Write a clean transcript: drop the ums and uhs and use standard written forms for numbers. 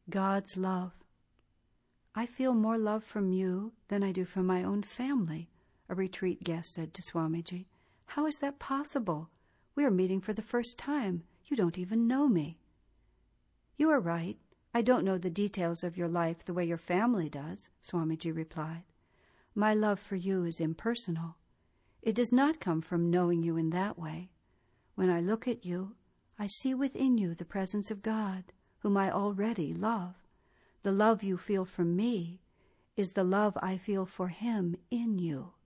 God's love. I feel more love from you than I do from my own family, a retreat guest said to Swamiji. How is that possible? We are meeting for the first time. You don't even know me. You are right. I don't know the details of your life the way your family does, Swamiji replied. My love for you is impersonal. It does not come from knowing you in that way. When I look at you, I see within you the presence of God, whom I already love. The love you feel from me is the love I feel for Him in you.